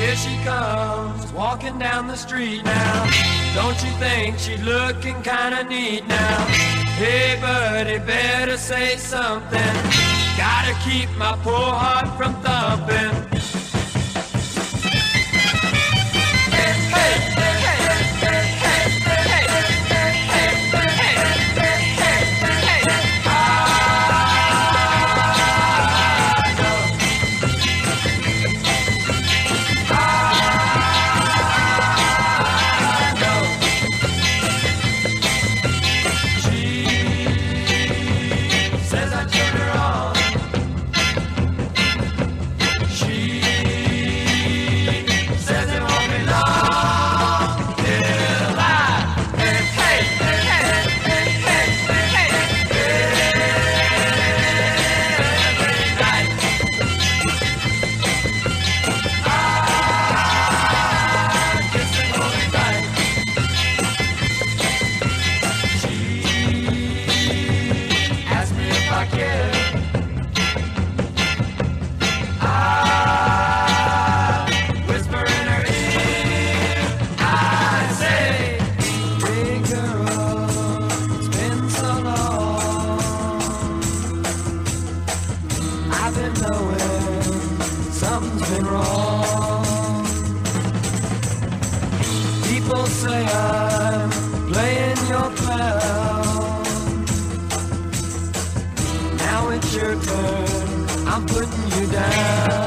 Here she comes, walking down the street now. Don't you think she's looking kinda neat now? Hey buddy, better say something. Gotta keep my poor heart from thumping. I've been knowing something's been wrong. People say I'm playing your clown. Now it's your turn, I'm putting you down.